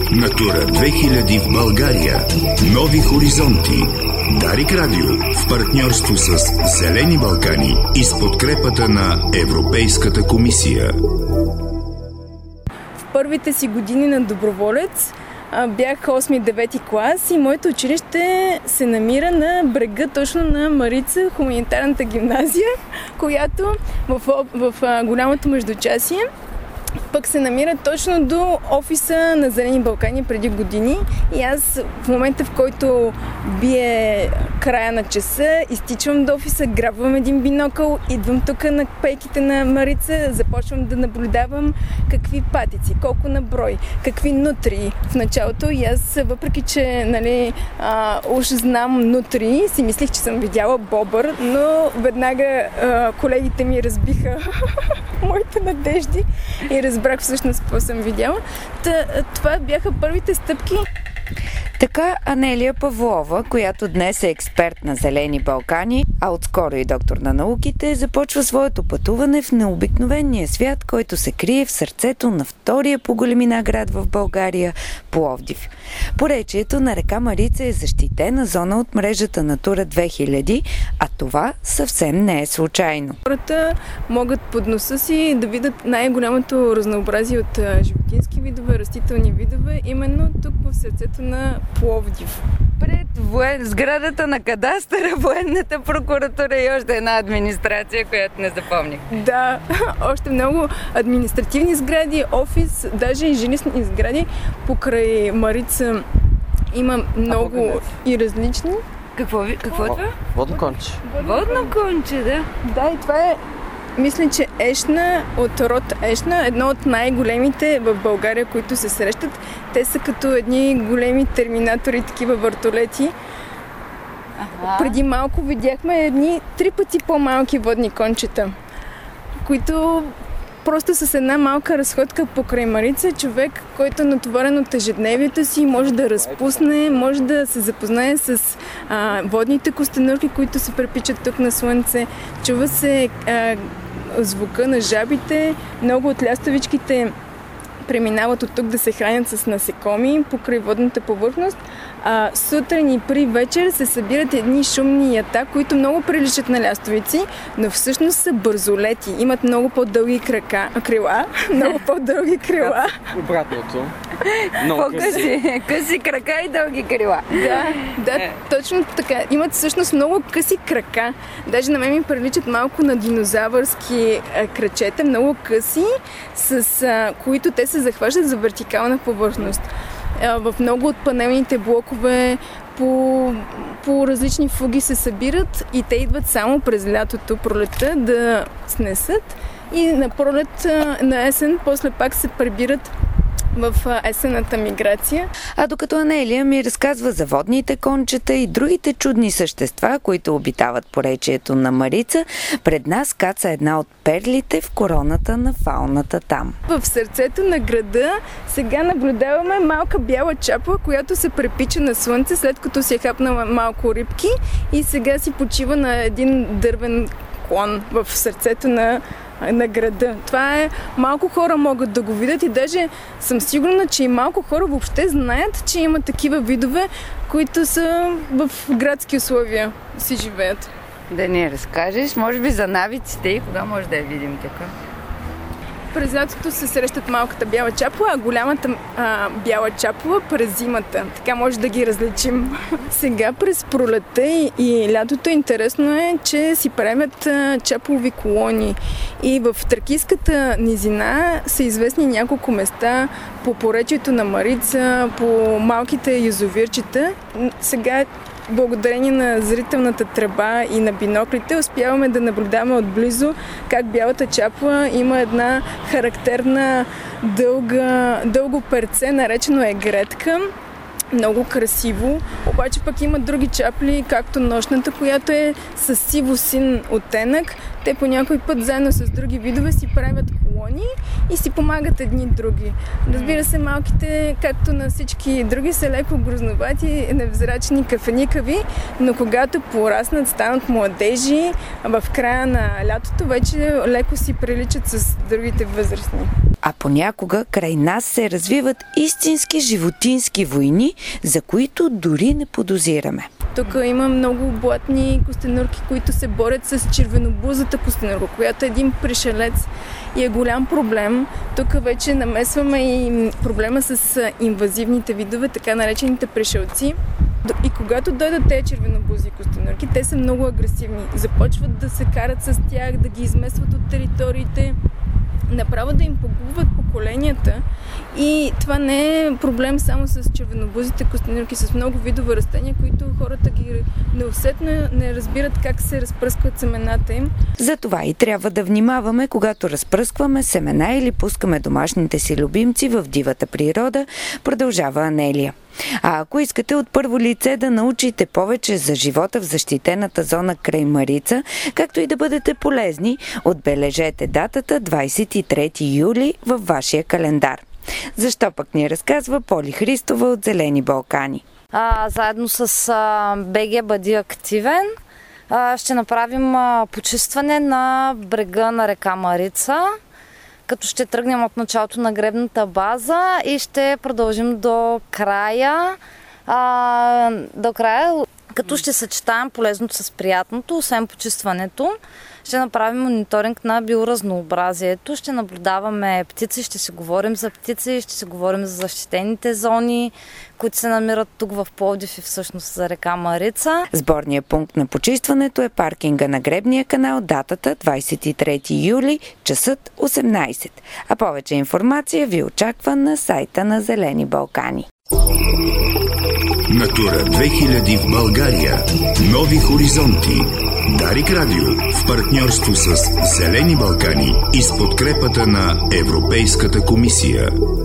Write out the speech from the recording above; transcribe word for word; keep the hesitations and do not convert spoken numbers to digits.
Натура две хиляди в България. Нови хоризонти. Дарик Радио в партньорство с Зелени Балкани и с подкрепата на Европейската комисия. В първите си години на доброволец бях осми-девети клас и моето училище се намира на брега точно на Марица, хуманитарната гимназия, която в, в, в голямото междучасие пък се намира точно до офиса на Зелени Балкани преди години. И аз в момента, в който бие края на часа, изтичвам до офиса, грабвам един бинокъл, идвам тук на пейките на Марица, започвам да наблюдавам какви патици, колко на брой, какви нутри в началото. И аз, въпреки че нали, а, уж знам нутри, си мислих, че съм видяла бобър, но веднага а, колегите ми разбиха моите надежди и разбрах всъщност какво съм видяла. Та, това бяха първите стъпки. Така Анелия Павлова, която днес е експерт на Зелени Балкани, а отскоро и доктор на науките, започва своето пътуване в необикновения свят, който се крие в сърцето на втория по големина град в България – Пловдив. Поречието на река Марица е защитена зона от мрежата Натура две хиляди, а това съвсем не е случайно. Хората могат под носа си да видят най-голямото разнообразие от животински видове, растителни видове, именно тук в сърцето на Пловдив. Пред воен... сградата на кадастъра, военната прокуратура и още една администрация, която не запомних. Да, още много административни сгради, офис, даже и жилищни сгради. Покрай Марица има много и различни. Какво, какво е това? Водно конче. Водно конче, да. Да, и това е, мисля, че ешна от род ешна, едно от най-големите в България, които се срещат. Те са като едни големи терминатори, такива въртолети. Ага. Преди малко видяхме едни три пъти по-малки водни кончета, които просто с една малка разходка покрай Марица, човек, който е натоварен от ежедневието си, може да разпусне, може да се запознае с а, водните костенурки, които се препичат тук на слънце. Чува се а, звука на жабите, много от лястовичките преминават от тук да се хранят с насекоми покрай водната повърхност. А, сутрин и при вечер се събират едни шумни ята, които много приличат на лястовици, но всъщност са бързолети. Имат много по-дълги крака, крила. Много по-дълги крила. Обратното. По-къси. Къси крака и дълги крила. Да, да, точно така. Имат всъщност много къси крака. Даже на мен ми приличат малко на динозавърски а, крачета, много къси, с а, които те се захващат за вертикална повърхност. В много от панелните блокове по, по различни фуги се събират и те идват само през лятото, пролетта да снесат и на пролет, на есен, после пак се прибират в есенната миграция. А докато Анелия ми разказва за водните кончета и другите чудни същества, които обитават поречието на Марица, пред нас каца една от перлите в короната на фауната там. В сърцето на града сега наблюдаваме малка бяла чапла, която се препича на слънце, след като си е хапнала малко рибки и сега си почива на един дървен клон в сърцето на на града. Това е, малко хора могат да го видят и даже съм сигурна, че и малко хора въобще знаят, че има такива видове, които са в градски условия си живеят. Да ни разкажеш, може би за навиците и кога може да я видим така? През лятото се срещат малката бяла чапла, а голямата а, бяла чапла през зимата. Така може да ги различим. Сега през пролетта и, и лятото интересно е, че си правят а, чаплови колони. И в Тракийската низина са известни няколко места по поречието на Марица, по малките язовирчета. Сега благодарение на зрителната тръба и на биноклите успяваме да наблюдаваме отблизо как бялата чапла има една характерна дълга, дълго перце, наречено е гредка. Много красиво, обаче пък има други чапли, както нощната, която е с сиво-син оттенък. Те по някой път заедно с други видове си правят колони и си помагат едни други. Разбира се, малките, както на всички други, са леко грозновати, невзрачни, кафеникави, но когато пораснат, станат младежи, в края на лятото вече леко си приличат с другите възрастни. А понякога край нас се развиват истински животински войни, за които дори не подозираме. Тук има много блатни костенурки, които се борят с червенобузата костенурка, която е един пришелец и е голям проблем. Тук вече намесваме и проблема с инвазивните видове, така наречените пришелци. И когато дойдат тези червенобузи костенурки, те са много агресивни. Започват да се карат с тях, да ги изместват от териториите, направо да им погубват поколенията. И това не е проблем само с червенобузите костенурки, с много видове растения, които хората ги неусетно не разбират как се разпръскват семената им. Затова и трябва да внимаваме, когато разпръскваме семена или пускаме домашните си любимци в дивата природа, продължава Анелия. А ако искате от първо лице да научите повече за живота в защитената зона край Марица, както и да бъдете полезни, отбележете датата двадесет и трети юли във вашия календар. Защо пък ни разказва Поли Христова от Зелени Балкани. А, заедно с а, БГ Бъди активен а, ще направим а, почистване на брега на река Марица, като ще тръгнем от началото на гребната база и ще продължим до края, а, до края, като ще съчетаем полезното с приятното, освен почистването. Ще направим мониторинг на биоразнообразието, ще наблюдаваме птици, ще си говорим за птици, ще си говорим за защитените зони, които се намират тук в Пловдив и всъщност за река Марица. Сборният пункт на почистването е паркинга на гребния канал, датата двадесет и трети юли, часът осемнадесет. А повече информация ви очаква на сайта на Зелени Балкани. Натура две хиляди в България. Нови хоризонти. Дарик Радио в партньорство с Зелени Балкани и с подкрепата на Европейската комисия.